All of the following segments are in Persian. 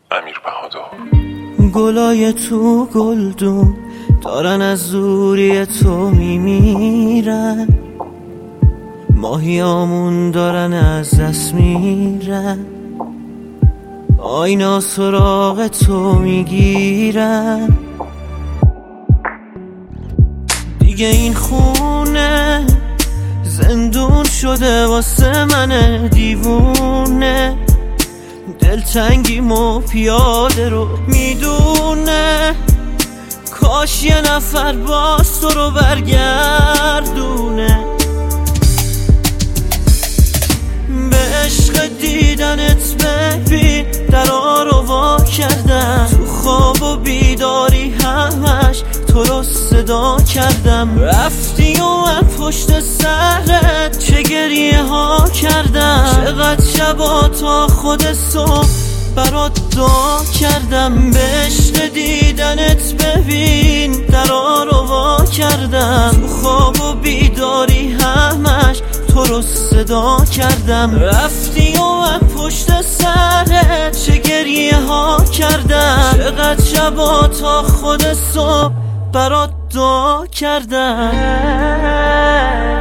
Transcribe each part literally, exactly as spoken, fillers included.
امیر بهادر. گلای تو گلدون دارن از دوری تو میمیرن، ماهیامون دارن از دست میرن، آینا سراغ تو میگیرن. دیگه این خونه زندون شده واسه من دیوونه، دلتنگی مو پیاده رو میدونه، کاش یه نفر باز تو رو برگردونه. به عشق دیدنت ببین درا رو وا کردم، تو خواب و بیداری همش تو رو صدا کردم. رفتی و من پشت سرت چه گریه ها کردم، چقدر شبا تا خود صبح برات دعا کردم. به عشق دیدنت ببین درا رو وا کردم، تو خواب و بیداری همش تو رو صدا کردم. رفتی و من پشت سرت چه گریه ها کردم، چقدر شبا تا خود صبح برات دعا کردم.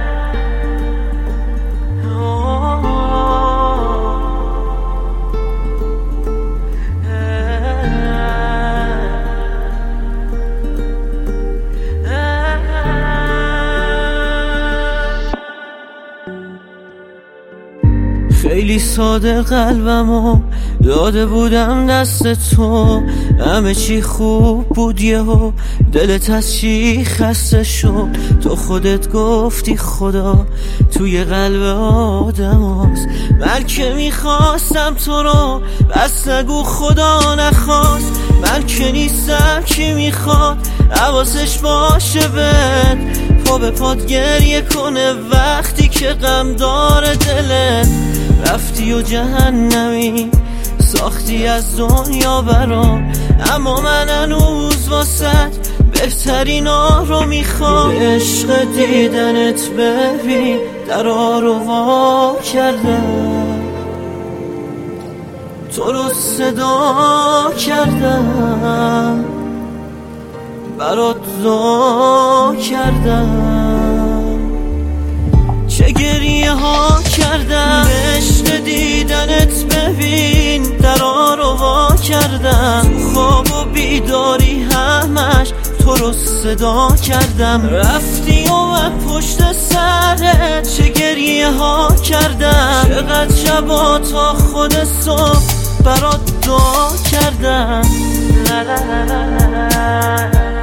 خیلی ساده قلبمو داده بودم دست تو، همه چی خوب بود یهو دلت از چی خسته شد. تو خودت گفتی خدا توی قلب آدم هست، من که میخواستم تو رو بس نگو خدا نخواست. من که نیستم کی میخواد حواسش باشه بد، پا به پات گریه کنه وقتی که غم داره دلت. رفتی و جهنمی ساختی از دنیا برام، اما من هنوز واسط بهترین ها رو میخوام. به عشق دیدنت ببین درا رو وا کردم، تو رو صدا کردم، برات دعا کردم، چه گریه ها کردم. به عشق دیدنت ببین درا رو وا کردم، تو خواب و بیداری همش تو رو صدا کردم. رفتی و من پشت سرت چه گریه ها کردم، چقدر شبا تا خود صبح برات دعا کردم.